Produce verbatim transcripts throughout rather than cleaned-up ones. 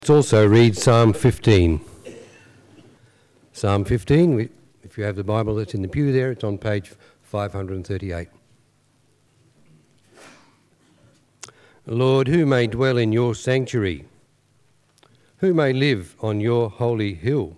Let's also read Psalm fifteen. Psalm fifteen, we, if you have the Bible that's in the pew there, it's on page five hundred thirty-eight. Lord, who may dwell in your sanctuary? Who may live on your holy hill?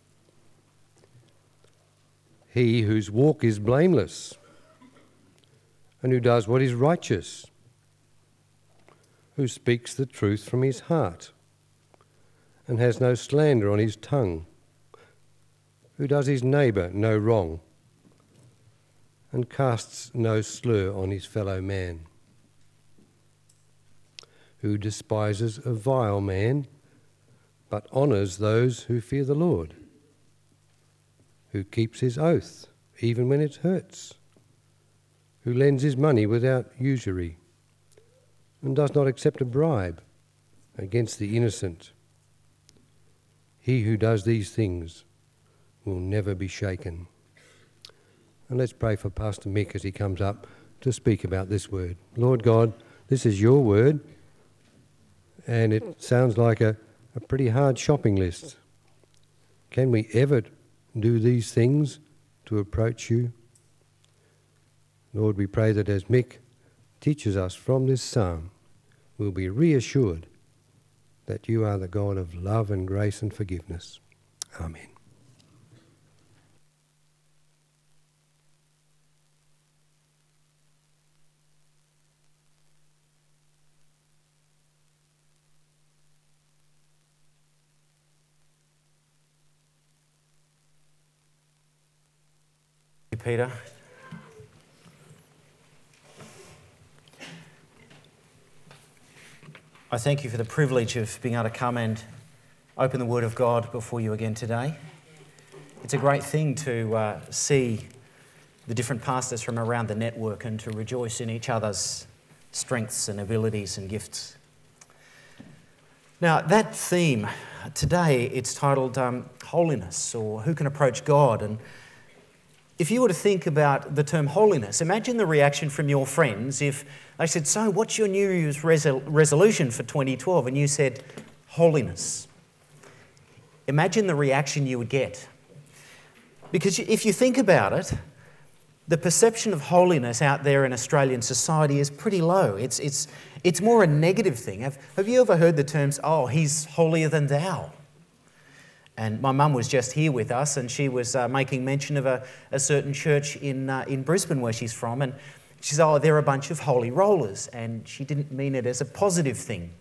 He whose walk is blameless and who does what is righteous, who speaks the truth from his heart and has no slander on his tongue, who does his neighbour no wrong and casts no slur on his fellow man, who despises a vile man but honours those who fear the Lord, who keeps his oath even when it hurts, who lends his money without usury and does not accept a bribe against the innocent. He who does these things will never be shaken. And let's pray for Pastor Mick as he comes up to speak about this word. Lord God, this is your word, and it sounds like a, a pretty hard shopping list. Can we ever do these things to approach you? Lord, we pray that as Mick teaches us from this psalm, we'll be reassured that you are the God of love and grace and forgiveness. Amen. Thank you, Peter. I thank you for the privilege of being able to come and open the Word of God before you again today. It's a great thing to uh, see the different pastors from around the network and to rejoice in each other's strengths and abilities and gifts. Now, that theme today, it's titled um, Holiness, or Who Can Approach God? And if you were to think about the term holiness, imagine the reaction from your friends if they said, so what's your New Year's resol- resolution for twenty twelve? And you said, holiness. Imagine the reaction you would get. Because if you think about it, the perception of holiness out there in Australian society is pretty low. It's, it's, it's more a negative thing. Have, have you ever heard the terms, oh, he's holier than thou? And my mum was just here with us, and she was uh, making mention of a, a certain church in uh, in Brisbane where she's from, and she said, oh, they're a bunch of holy rollers, and she didn't mean it as a positive thing.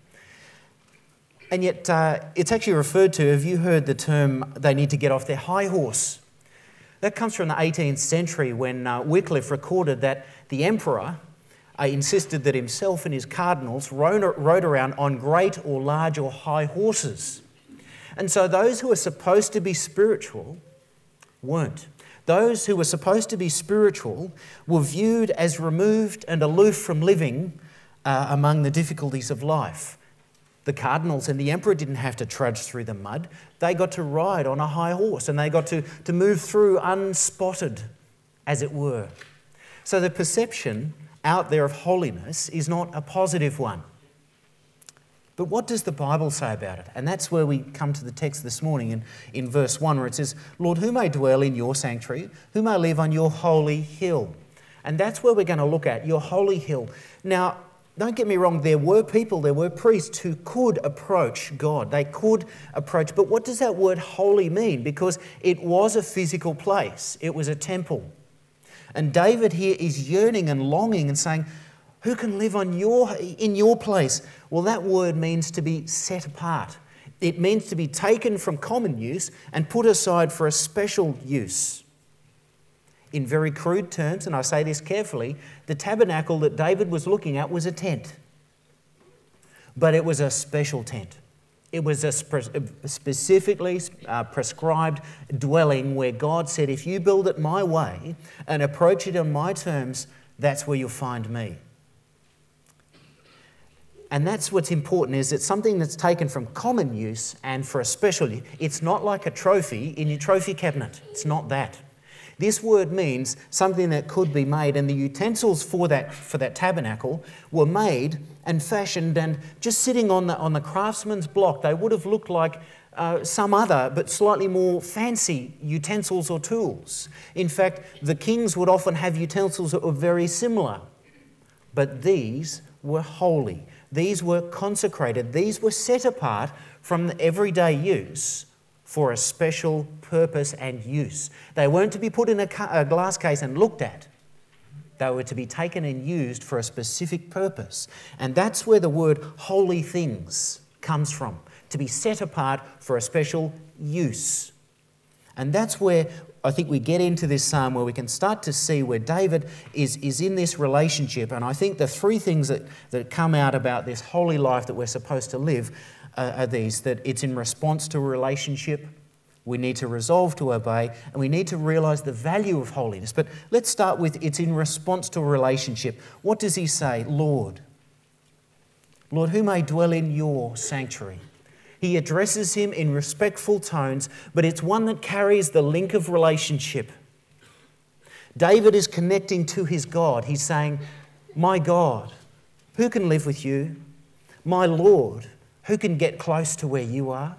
And yet uh, it's actually referred to, have you heard the term, they need to get off their high horse? That comes from the eighteenth century when uh, Wycliffe recorded that the emperor uh, insisted that himself and his cardinals rode, rode around on great or large or high horses. And so those who were supposed to be spiritual weren't. Those who were supposed to be spiritual were viewed as removed and aloof from living uh, among the difficulties of life. The cardinals and the emperor didn't have to trudge through the mud. They got to ride on a high horse, and they got to, to move through unspotted, as it were. So the perception out there of holiness is not a positive one. But what does the Bible say about it? And that's where we come to the text this morning in, in verse one, where it says, Lord, who may dwell in your sanctuary? Who may live on your holy hill? And that's where we're going to look at, your holy hill. Now, don't get me wrong, there were people, there were priests who could approach God. They could approach, but what does that word holy mean? Because it was a physical place. It was a temple. And David here is yearning and longing and saying, who can live on your in your place? Well, that word means to be set apart. It means to be taken from common use and put aside for a special use. In very crude terms, and I say this carefully, the tabernacle that David was looking at was a tent. But it was a special tent. It was a spe- specifically uh, prescribed dwelling where God said, if you build it my way and approach it on my terms, that's where you'll find me. And that's what's important, is it's something that's taken from common use and for a special use. It's not like a trophy in your trophy cabinet. It's not that. This word means something that could be made, and the utensils for that for that tabernacle were made and fashioned, and just sitting on the on the craftsman's block, they would have looked like uh, some other but slightly more fancy utensils or tools. In fact, the kings would often have utensils that were very similar, but these were holy. These were consecrated. These were set apart from the everyday use for a special purpose and use. They weren't to be put in a, ca- a glass case and looked at. They were to be taken and used for a specific purpose. And that's where the word holy things comes from, to be set apart for a special use. And that's where I think we get into this psalm where we can start to see where David is, is in this relationship. And I think the three things that, that come out about this holy life that we're supposed to live uh, are these, that it's in response to a relationship, we need to resolve to obey, and we need to realise the value of holiness. But let's start with it's in response to a relationship. What does he say? Lord. Lord, who may dwell in your sanctuary? He addresses him in respectful tones, but it's one that carries the link of relationship. David is connecting to his God. He's saying, my God, who can live with you? My Lord, who can get close to where you are?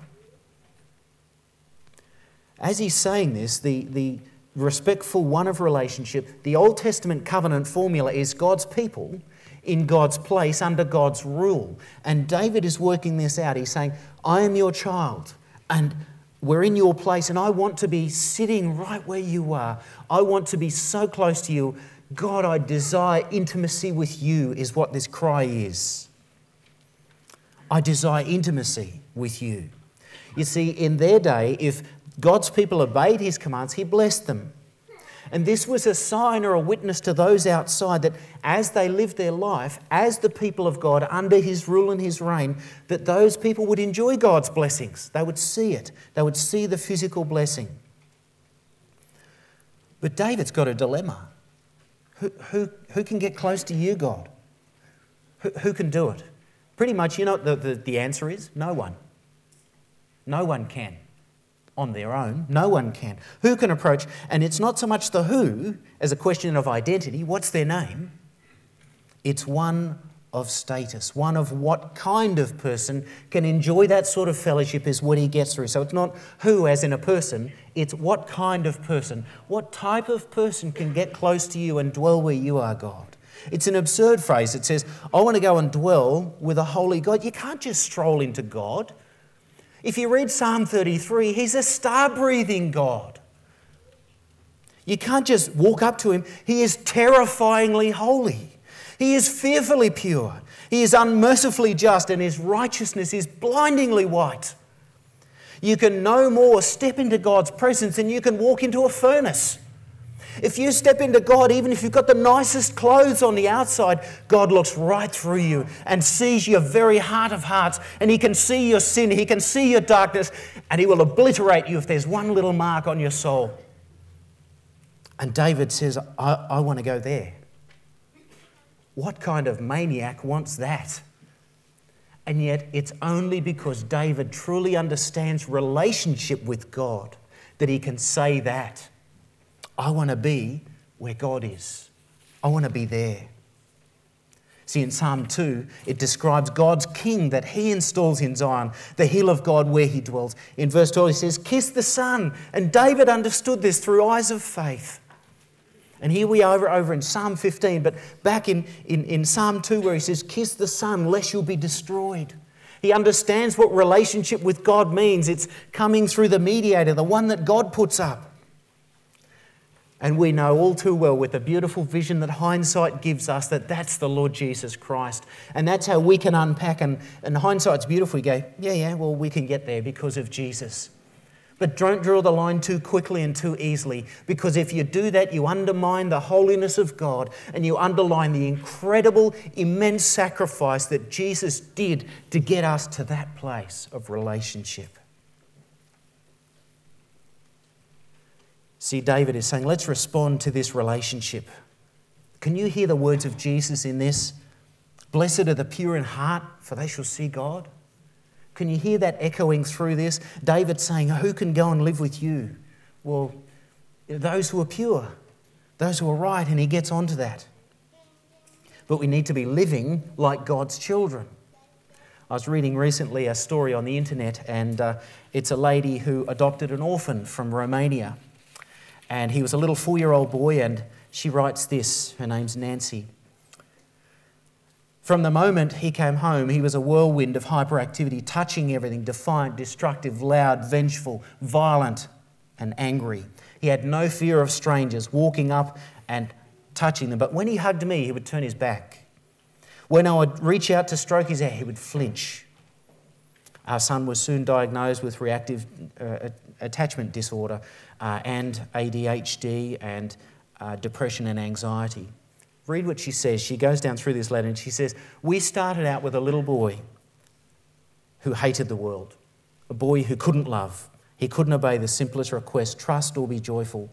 As he's saying this, the, the respectful one of relationship, the Old Testament covenant formula is God's people in God's place under God's rule. And David is working this out. He's saying, I am your child and we're in your place and I want to be sitting right where you are. I want to be so close to you. God, I desire intimacy with you is what this cry is. I desire intimacy with you. You see, in their day, if God's people obeyed his commands, he blessed them. And this was a sign or a witness to those outside that as they lived their life, as the people of God under his rule and his reign, that those people would enjoy God's blessings. They would see it. They would see the physical blessing. But David's got a dilemma. Who, who, who can get close to you, God? Who, who can do it? Pretty much, you know what the, the, the answer is? No one. No one can. On their own. No one can. Who can approach? And it's not so much the who as a question of identity. What's their name? It's one of status. One of what kind of person can enjoy that sort of fellowship is what he gets through. So it's not who as in a person. It's what kind of person. What type of person can get close to you and dwell where you are, God? It's an absurd phrase. It says, I want to go and dwell with a holy God. You can't just stroll into God. If you read Psalm thirty-three, he's a star-breathing God. You can't just walk up to him. He is terrifyingly holy. He is fearfully pure. He is unmercifully just, and his righteousness is blindingly white. You can no more step into God's presence than you can walk into a furnace. If you step into God, even if you've got the nicest clothes on the outside, God looks right through you and sees your very heart of hearts, and he can see your sin, he can see your darkness, and he will obliterate you if there's one little mark on your soul. And David says, I, I want to go there. What kind of maniac wants that? And yet it's only because David truly understands relationship with God that he can say that. I want to be where God is. I want to be there. See, in Psalm two, it describes God's king that he installs in Zion, the hill of God where he dwells. In verse twelve, he says, kiss the Son. And David understood this through eyes of faith. And here we are over, over in Psalm fifteen, but back in, in, in Psalm two where he says, kiss the Son lest you'll be destroyed. He understands what relationship with God means. It's coming through the mediator, the one that God puts up. And we know all too well with the beautiful vision that hindsight gives us that that's the Lord Jesus Christ. And that's how we can unpack. And, and hindsight's beautiful. We go, yeah, yeah, well, we can get there because of Jesus. But don't draw the line too quickly and too easily, because if you do that, you undermine the holiness of God and you underline the incredible, immense sacrifice that Jesus did to get us to that place of relationship. See, David is saying, let's respond to this relationship. Can you hear the words of Jesus in this? Blessed are the pure in heart, for they shall see God. Can you hear that echoing through this? David saying, who can go and live with you? Well, those who are pure, those who are right, and he gets onto that. But we need to be living like God's children. I was reading recently a story on the internet, and uh, it's a lady who adopted an orphan from Romania. And he was a little four-year-old boy, and she writes this. Her name's Nancy. From the moment he came home, he was a whirlwind of hyperactivity, touching everything, defiant, destructive, loud, vengeful, violent, and angry. He had no fear of strangers, walking up and touching them. But when he hugged me, he would turn his back. When I would reach out to stroke his hair, he would flinch. Our son was soon diagnosed with reactive uh, attachment disorder uh, and A D H D and uh, depression and anxiety. Read what she says. She goes down through this letter and she says, "We started out with a little boy who hated the world, a boy who couldn't love. He couldn't obey the simplest request, trust or be joyful.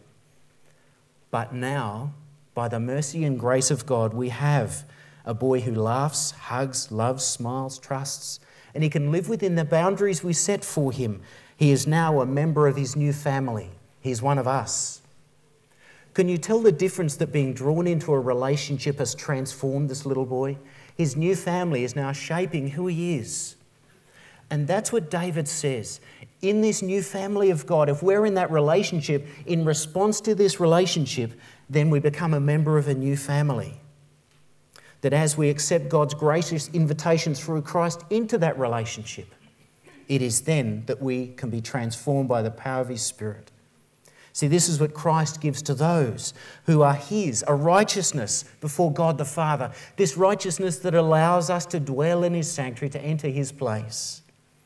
But now, by the mercy and grace of God, we have a boy who laughs, hugs, loves, smiles, trusts, and he can live within the boundaries we set for him. He is now a member of his new family. He's one of us." Can you tell the difference that being drawn into a relationship has transformed this little boy? His new family is now shaping who he is. And that's what David says. In this new family of God, if we're in that relationship, in response to this relationship, then we become a member of a new family. That as we accept God's gracious invitation through Christ into that relationship, it is then that we can be transformed by the power of his Spirit. See, this is what Christ gives to those who are his, a righteousness before God the Father. This righteousness that allows us to dwell in his sanctuary, to enter his place.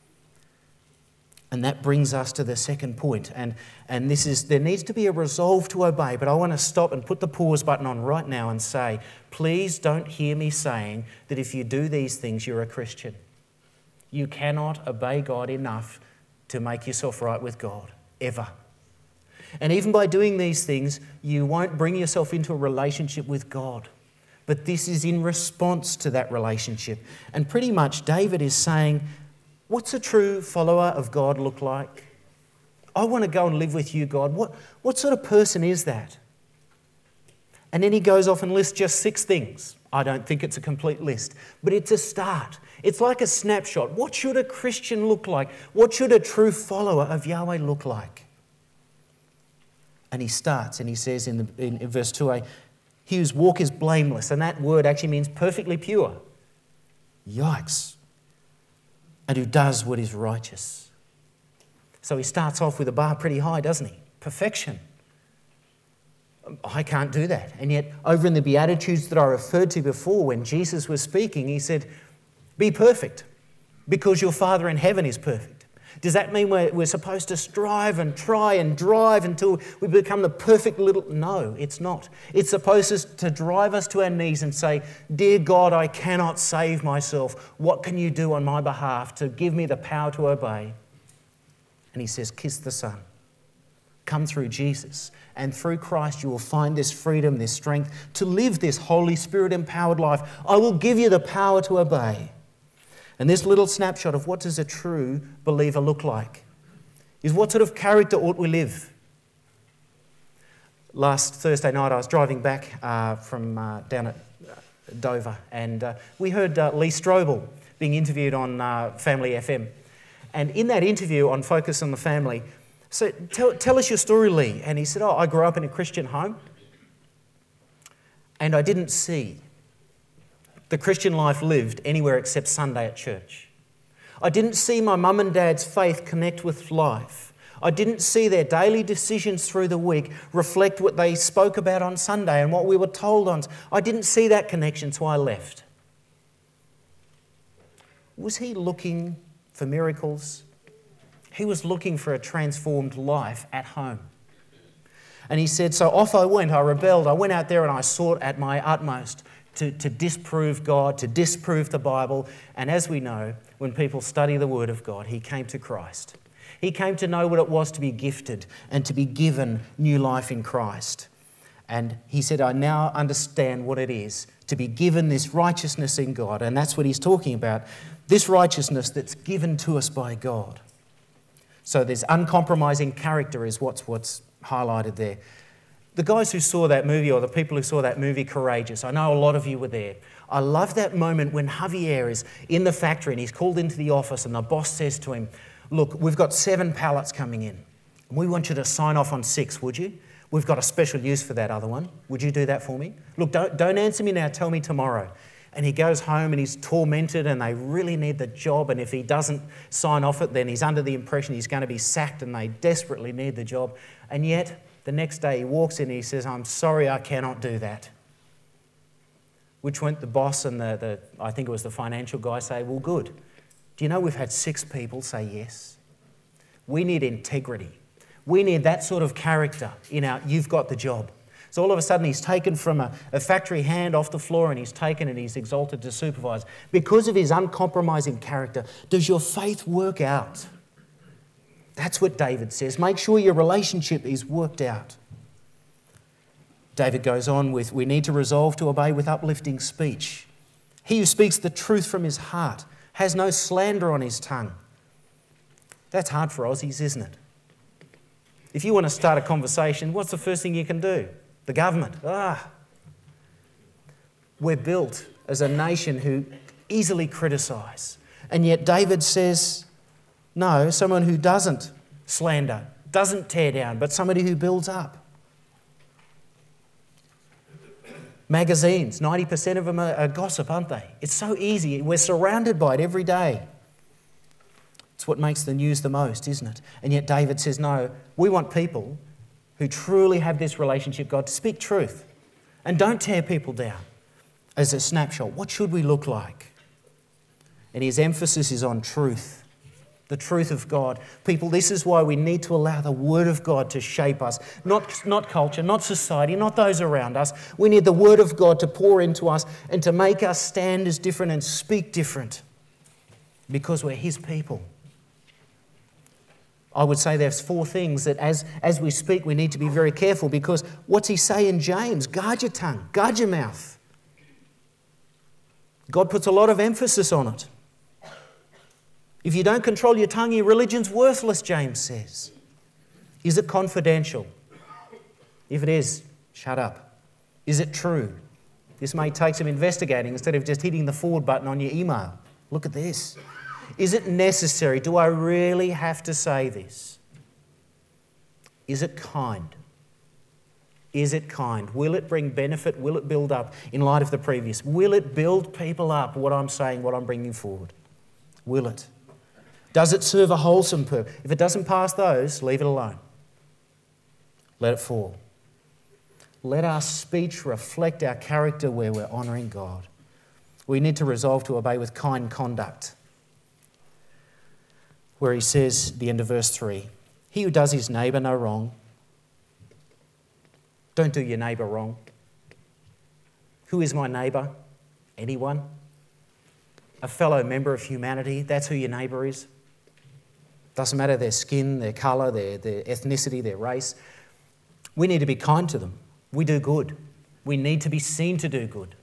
And that brings us to the second point. And, and this is, there needs to be a resolve to obey, but I want to stop and put the pause button on right now and say, please don't hear me saying that if you do these things, you're a Christian. You cannot obey God enough to make yourself right with God, ever. And even by doing these things, you won't bring yourself into a relationship with God. But this is in response to that relationship. And pretty much David is saying, what's a true follower of God look like? I want to go and live with you, God. What, what sort of person is that? And then he goes off and lists just six things. I don't think it's a complete list, but it's a start. It's like a snapshot. What should a Christian look like? What should a true follower of Yahweh look like? And he starts and he says in, the, in, in verse two a, he whose walk is blameless, and that word actually means perfectly pure. Yikes. And who does what is righteous. So he starts off with a bar pretty high, doesn't he? Perfection. I can't do that. And yet, over in the Beatitudes that I referred to before, when Jesus was speaking, he said, be perfect, because your Father in heaven is perfect. Does that mean we're, we're supposed to strive and try and drive until we become the perfect little... No, it's not. It's supposed to drive us to our knees and say, dear God, I cannot save myself. What can you do on my behalf to give me the power to obey? And he says, kiss the Son. Come through Jesus. And through Christ you will find this freedom, this strength to live this Holy Spirit-empowered life. I will give you the power to obey. And this little snapshot of what does a true believer look like is what sort of character ought we live. Last Thursday night I was driving back uh, from uh, down at Dover, and uh, we heard uh, Lee Strobel being interviewed on uh, Family F M. And in that interview on Focus on the Family, so tell, tell us your story, Lee. And he said, oh, I grew up in a Christian home and I didn't see the Christian life lived anywhere except Sunday at church. I didn't see my mum and dad's faith connect with life. I didn't see their daily decisions through the week reflect what they spoke about on Sunday and what we were told on. I didn't see that connection, so I left. Was he looking for miracles? He was looking for a transformed life at home. And he said, so off I went, I rebelled, I went out there and I sought at my utmost To, to disprove God, to disprove the Bible. And as we know, when people study the Word of God, he came to Christ. He came to know what it was to be gifted and to be given new life in Christ. And he said, I now understand what it is to be given this righteousness in God. And that's what he's talking about, this righteousness that's given to us by God. So this uncompromising character is what's, what's highlighted there. The guys who saw that movie, or the people who saw that movie, Courageous, I know a lot of you were there. I love that moment when Javier is in the factory and he's called into the office and the boss says to him, look, we've got seven pallets coming in. We want you to sign off on six, would you? We've got a special use for that other one. Would you do that for me? Look, don't, don't answer me now, tell me tomorrow. And he goes home and he's tormented and they really need the job, and if he doesn't sign off it, then he's under the impression he's going to be sacked and they desperately need the job. And yet, the next day he walks in and he says, I'm sorry, I cannot do that. Which went the boss and the, the, I think it was the financial guy, say, well, good. Do you know we've had six people say yes? We need integrity. We need that sort of character in our, you've got the job. So all of a sudden he's taken from a, a factory hand off the floor and he's taken and he's exalted to supervisor. Because of his uncompromising character, does your faith work out? That's what David says. Make sure your relationship is worked out. David goes on with, we need to resolve to obey with uplifting speech. He who speaks the truth from his heart has no slander on his tongue. That's hard for Aussies, isn't it? If you want to start a conversation, what's the first thing you can do? The government. Ah. We're built as a nation who easily criticise. And yet David says, no, someone who doesn't slander, doesn't tear down, but somebody who builds up. Magazines, ninety percent of them are, are gossip, aren't they? It's so easy. We're surrounded by it every day. It's what makes the news the most, isn't it? And yet David says, no, we want people who truly have this relationship with God to speak truth and don't tear people down. As a snapshot, what should we look like? And his emphasis is on truth. The truth of God. People, this is why we need to allow the Word of God to shape us. Not, not culture, not society, not those around us. We need the Word of God to pour into us and to make us stand as different and speak different because we're His people. I would say there's four things that as, as we speak we need to be very careful, because what's he say in James? Guard your tongue, guard your mouth. God puts a lot of emphasis on it. If you don't control your tongue, your religion's worthless, James says. Is it confidential? If it is, shut up. Is it true? This may take some investigating instead of just hitting the forward button on your email. Look at this. Is it necessary? Do I really have to say this? Is it kind? Is it kind? Will it bring benefit? Will it build up in light of the previous? Will it build people up, what I'm saying, what I'm bringing forward? Will it? Does it serve a wholesome purpose? If it doesn't pass those, leave it alone. Let it fall. Let our speech reflect our character where we're honouring God. We need to resolve to obey with kind conduct. Where he says, at the end of verse three, he who does his neighbour no wrong. Don't do your neighbour wrong. Who is my neighbour? Anyone? A fellow member of humanity, that's who your neighbour is. Doesn't matter their skin, their colour, their, their ethnicity, their race. We need to be kind to them. We do good. We need to be seen to do good.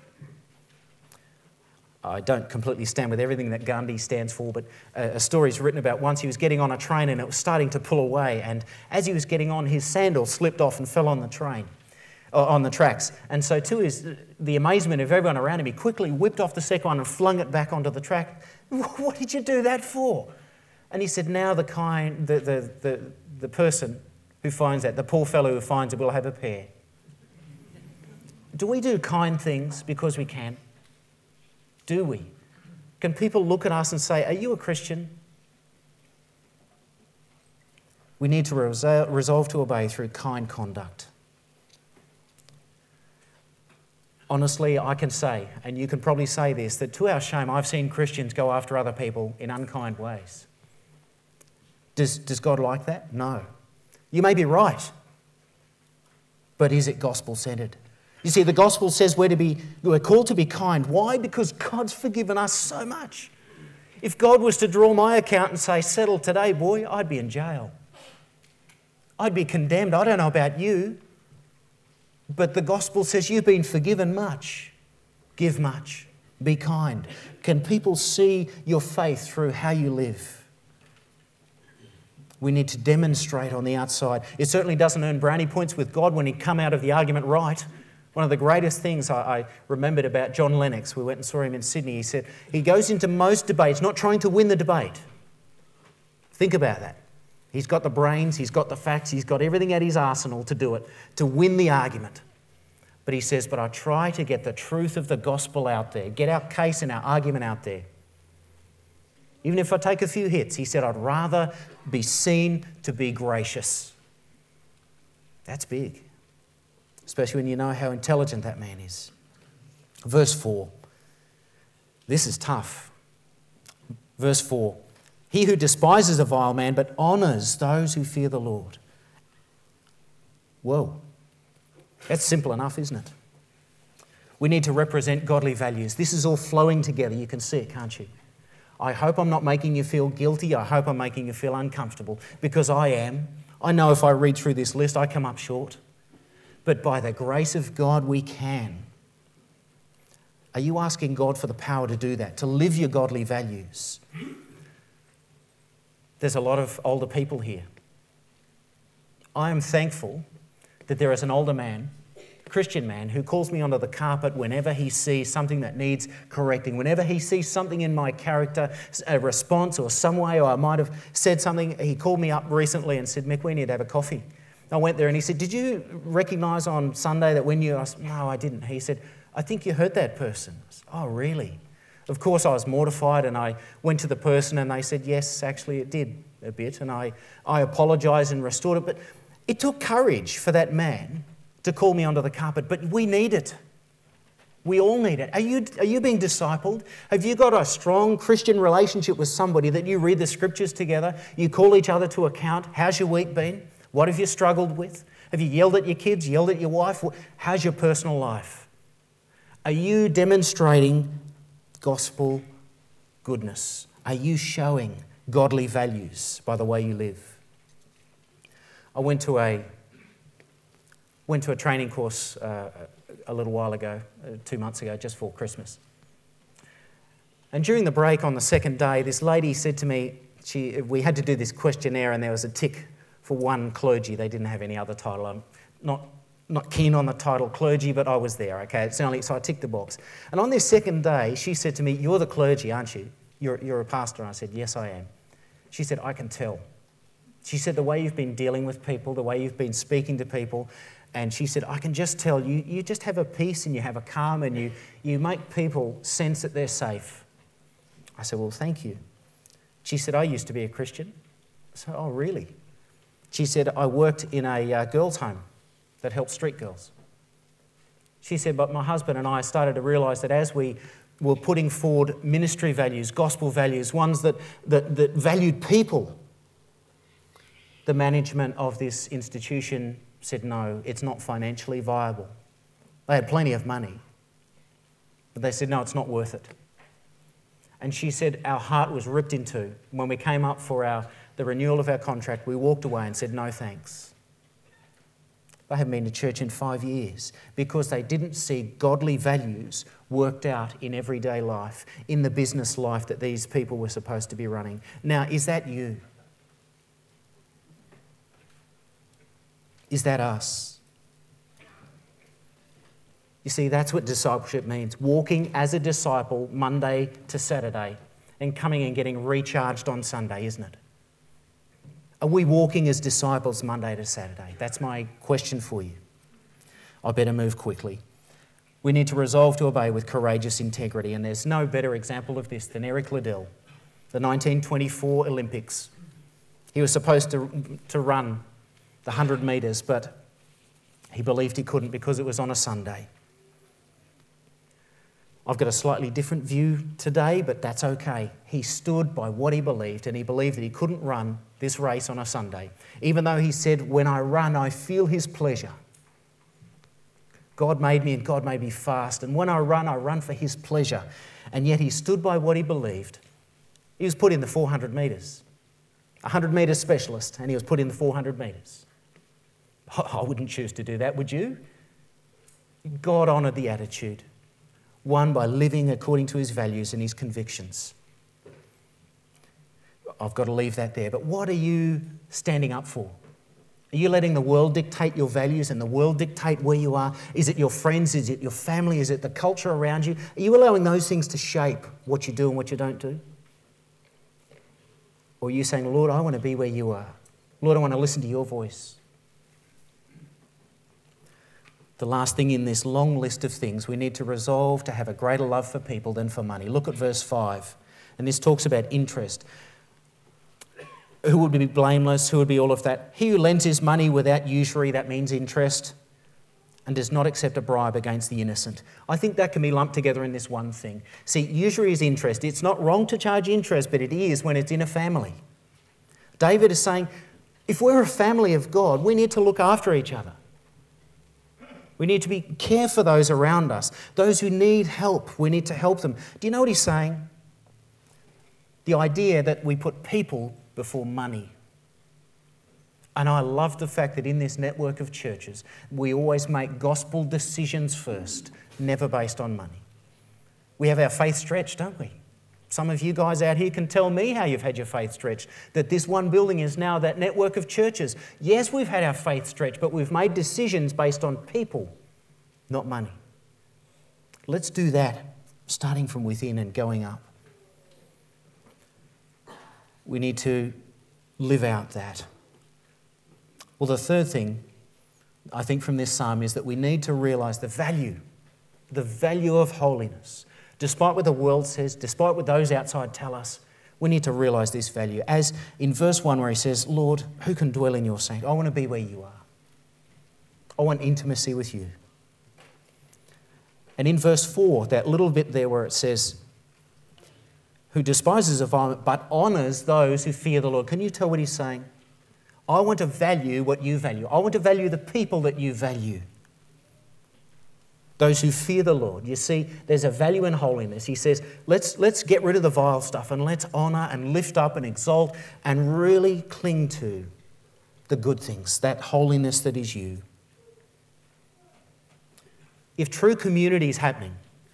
I don't completely stand with everything that Gandhi stands for, but a, a story is written about once he was getting on a train and it was starting to pull away, and as he was getting on, his sandal slipped off and fell on the train, uh, on the tracks. And so to his, the amazement of everyone around him, he quickly whipped off the second one and flung it back onto the track. What did you do that for? And he said, now the kind, the, the, the, the person who finds that, the poor fellow who finds it, will have a pair. Do we do kind things because we can? Do we? Can people look at us and say, are you a Christian? We need to resol- resolve to obey through kind conduct. Honestly, I can say, and you can probably say this, that to our shame, I've seen Christians go after other people in unkind ways. Does, does God like that? No. You may be right, but is it gospel-centred? You see, the gospel says we're to be, we're called to be kind. Why? Because God's forgiven us so much. If God was to draw my account and say, settle today, boy, I'd be in jail. I'd be condemned. I don't know about you, but the gospel says you've been forgiven much. Give much. Be kind. Can people see your faith through how you live? We need to demonstrate on the outside. It certainly doesn't earn brownie points with God when he come out of the argument right. One of the greatest things I, I remembered about John Lennox, we went and saw him in Sydney, he said, he goes into most debates not trying to win the debate. Think about that. He's got the brains, he's got the facts, he's got everything at his arsenal to do it, to win the argument. But he says, but I try to get the truth of the gospel out there, get our case and our argument out there. Even if I take a few hits, he said, I'd rather be seen to be gracious. That's big, especially when you know how intelligent that man is. Verse four. This is tough. Verse four. He who despises a vile man but honours those who fear the Lord. Whoa. That's simple enough, isn't it? We need to represent godly values. This is all flowing together. You can see it, can't you? I hope I'm not making you feel guilty. I hope I'm making you feel uncomfortable, because I am. I know if I read through this list, I come up short. But by the grace of God, we can. Are you asking God for the power to do that, to live your godly values? There's a lot of older people here. I am thankful that there is an older man, Christian man, who calls me onto the carpet whenever he sees something that needs correcting, whenever he sees something in my character, a response or some way, or I might have said something. He called me up recently and said, Mick, we need to have a coffee. I went there and he said, did you recognise on Sunday that when you... I said, no, I didn't. He said, I think you hurt that person. I said, oh, really? Of course, I was mortified, and I went to the person and they said, yes, actually it did a bit, and I, I apologised and restored it. But it took courage for that man to call me onto the carpet, but we need it. We all need it. Are you, are you being discipled? Have you got a strong Christian relationship with somebody that you read the scriptures together? You call each other to account? How's your week been? What have you struggled with? Have you yelled at your kids, yelled at your wife? How's your personal life? Are you demonstrating gospel goodness? Are you showing godly values by the way you live? I went to a went to a training course uh, a little while ago, uh, two months ago, just before Christmas. And during the break on the second day, this lady said to me, she, we had to do this questionnaire and there was a tick for one clergy. They didn't have any other title. I'm not, not keen on the title clergy, but I was there, okay? It's only, so I ticked the box. And on this second day, she said to me, you're the clergy, aren't you? You're, you're a pastor. And I said, yes, I am. She said, I can tell. She said, the way you've been dealing with people, the way you've been speaking to people, and she said, I can just tell you, you just have a peace and you have a calm and you, you make people sense that they're safe. I said, well, thank you. She said, I used to be a Christian. I said, oh, really? She said, I worked in a uh, girls' home that helped street girls. She said, but my husband and I started to realise that as we were putting forward ministry values, gospel values, ones that, that, that valued people, the management of this institution said, no, it's not financially viable. They had plenty of money, but they said, no, it's not worth it. And she said, our heart was ripped in two. When we came up for our, the renewal of our contract, we walked away and said, no thanks. They haven't been to church in five years because they didn't see godly values worked out in everyday life, in the business life that these people were supposed to be running. Now, is that you? Is that us? You see, that's what discipleship means. Walking as a disciple Monday to Saturday and coming and getting recharged on Sunday, isn't it? Are we walking as disciples Monday to Saturday? That's my question for you. I better move quickly. We need to resolve to obey with courageous integrity, and there's no better example of this than Eric Liddell, the nineteen twenty-four Olympics. He was supposed to, to run the one hundred metres, but he believed he couldn't because it was on a Sunday. I've got a slightly different view today, but that's okay. He stood by what he believed, and he believed that he couldn't run this race on a Sunday, even though he said, when I run, I feel his pleasure. God made me and God made me fast, and when I run, I run for his pleasure. And yet he stood by what he believed. He was put in the four hundred metres, a one hundred metre specialist, and he was put in the four hundred metres. I wouldn't choose to do that, would you? God honoured the attitude, one by living according to his values and his convictions. I've got to leave that there. But what are you standing up for? Are you letting the world dictate your values and the world dictate where you are? Is it your friends? Is it your family? Is it the culture around you? Are you allowing those things to shape what you do and what you don't do? Or are you saying, Lord, I want to be where you are. Lord, I want to listen to your voice. The last thing in this long list of things, we need to resolve to have a greater love for people than for money. Look at verse five. And this talks about interest. Who would be blameless? Who would be all of that? He who lends his money without usury, that means interest, and does not accept a bribe against the innocent. I think that can be lumped together in this one thing. See, usury is interest. It's not wrong to charge interest, but it is when it's in a family. David is saying, if we're a family of God, we need to look after each other. We need to be care for those around us. Those who need help, we need to help them. Do you know what he's saying? The idea that we put people before money. And I love the fact that in this network of churches, we always make gospel decisions first, never based on money. We have our faith stretched, don't we? Some of you guys out here can tell me how you've had your faith stretched, that this one building is now that network of churches. Yes, we've had our faith stretched, but we've made decisions based on people, not money. Let's do that, starting from within and going up. We need to live out that. Well, the third thing, I think, from this psalm is that we need to realise the value, the value of holiness. Despite what the world says, despite what those outside tell us, we need to realise this value. As in verse one where he says, Lord, who can dwell in your sanctuary? I want to be where you are. I want intimacy with you. And in verse four, that little bit there where it says, who despises a violent but honours those who fear the Lord. Can you tell what he's saying? I want to value what you value. I want to value the people that you value. Those who fear the Lord. You see, there's a value in holiness. He says, let's, let's get rid of the vile stuff and let's honour and lift up and exalt and really cling to the good things, that holiness that is you. If true community is happening,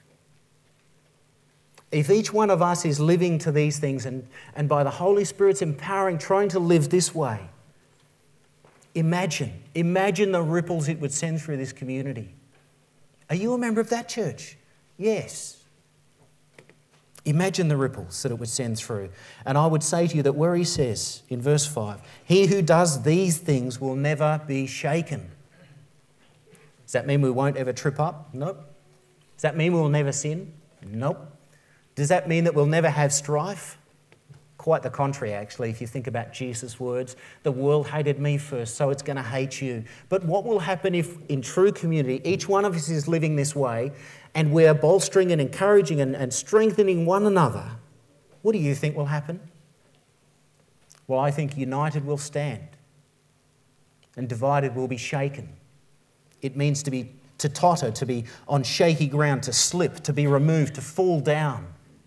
if each one of us is living to these things and, and by the Holy Spirit's empowering, trying to live this way, imagine, imagine the ripples it would send through this community. Are you a member of that church? Yes. Imagine the ripples that it would send through. And I would say to you that where he says in verse five, he who does these things will never be shaken. Does that mean we won't ever trip up? Nope. Does that mean we'll never sin? Nope. Does that mean that we'll never have strife? Quite the contrary, actually, if you think about Jesus' words. The world hated me first, so it's going to hate you. But what will happen if, in true community, each one of us is living this way and we're bolstering and encouraging and, and strengthening one another? What do you think will happen? Well, I think united will stand and divided will be shaken. It means to be to totter, to be on shaky ground, to slip, to be removed, to fall down.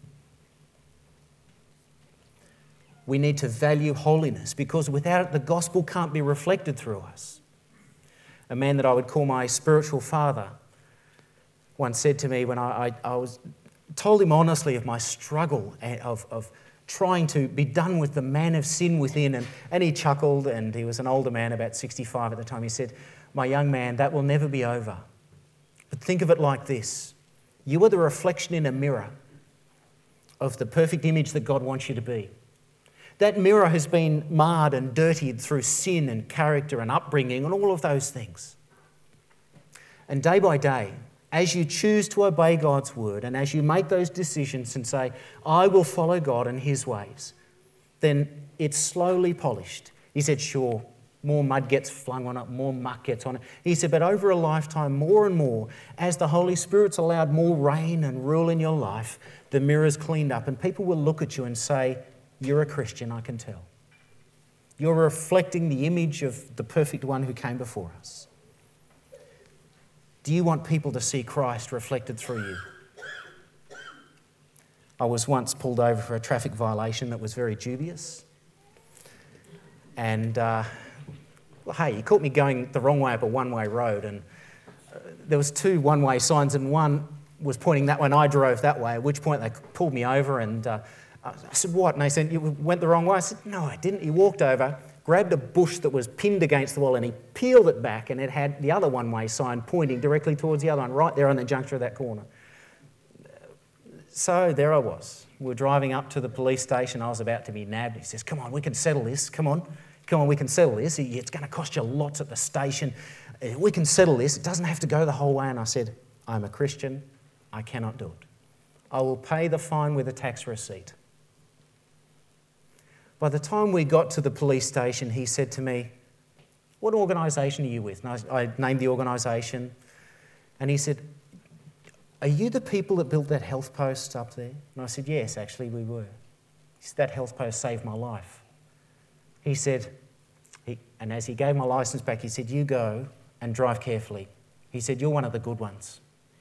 We need to value holiness because without it, the gospel can't be reflected through us. A man that I would call my spiritual father once said to me when I, I, I was told him honestly of my struggle of, of trying to be done with the man of sin within, and, and he chuckled, and he was an older man, about sixty-five at the time. He said, my young man, that will never be over. But think of it like this. You are the reflection in a mirror of the perfect image that God wants you to be. That mirror has been marred and dirtied through sin and character and upbringing and all of those things. And day by day, as you choose to obey God's word and as you make those decisions and say, I will follow God and his ways, then it's slowly polished. He said, sure, more mud gets flung on it, more muck gets on it. He said, but over a lifetime, more and more, as the Holy Spirit's allowed more reign and rule in your life, the mirror's cleaned up and people will look at you and say, you're a Christian, I can tell. You're reflecting the image of the perfect one who came before us. Do you want people to see Christ reflected through you? I was once pulled over for a traffic violation that was very dubious. And, uh, well, hey, he caught me going the wrong way up a one-way road. And uh, there was two one-way signs, and one was pointing that way, and I drove that way, at which point they pulled me over and... Uh, I said, what? And they said, you went the wrong way. I said, no, I didn't. He walked over, grabbed a bush that was pinned against the wall and he peeled it back, and it had the other one-way sign pointing directly towards the other one, right there on the juncture of that corner. So there I was. We were driving up to the police station. I was about to be nabbed. He says, come on, we can settle this. Come on. Come on, we can settle this. It's going to cost you lots at the station. We can settle this. It doesn't have to go the whole way. And I said, I'm a Christian. I cannot do it. I will pay the fine with a tax receipt. By the time we got to the police station, he said to me, what organisation are you with? And I, I named the organisation. And he said, are you the people that built that health post up there? And I said, yes, actually we were. He said, that health post saved my life. He said, he, and as he gave my licence back, he said, you go and drive carefully. He said, you're one of the good ones.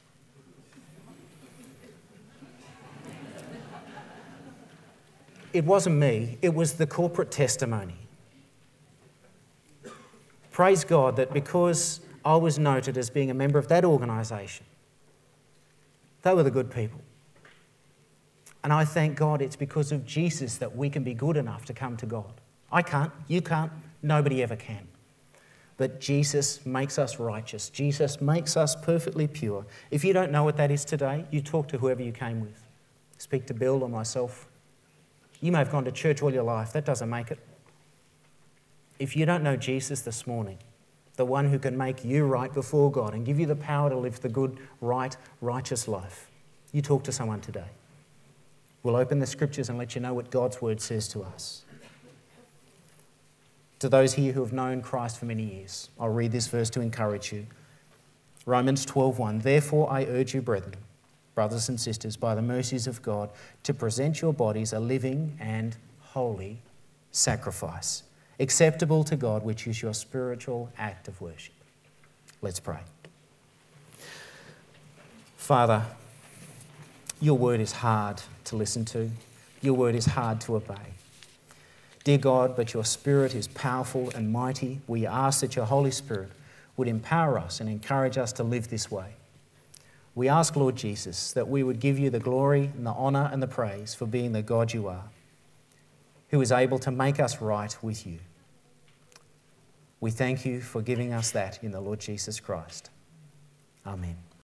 It wasn't me, it was the corporate testimony. Praise God that because I was noted as being a member of that organisation, they were the good people. And I thank God it's because of Jesus that we can be good enough to come to God. I can't, you can't, nobody ever can. But Jesus makes us righteous. Jesus makes us perfectly pure. If you don't know what that is today, you talk to whoever you came with. Speak to Bill or myself. You may have gone to church all your life. That doesn't make it. If you don't know Jesus this morning, the one who can make you right before God and give you the power to live the good, right, righteous life, you talk to someone today. We'll open the scriptures and let you know what God's word says to us. To those here who have known Christ for many years, I'll read this verse to encourage you. Romans twelve one, therefore I urge you, brethren, brothers and sisters, by the mercies of God, to present your bodies a living and holy sacrifice, acceptable to God, which is your spiritual act of worship. Let's pray. Father, your word is hard to listen to. Your word is hard to obey. Dear God, but your Spirit is powerful and mighty. We ask that your Holy Spirit would empower us and encourage us to live this way. We ask, Lord Jesus, that we would give you the glory and the honour and the praise for being the God you are, who is able to make us right with you. We thank you for giving us that in the Lord Jesus Christ. Amen.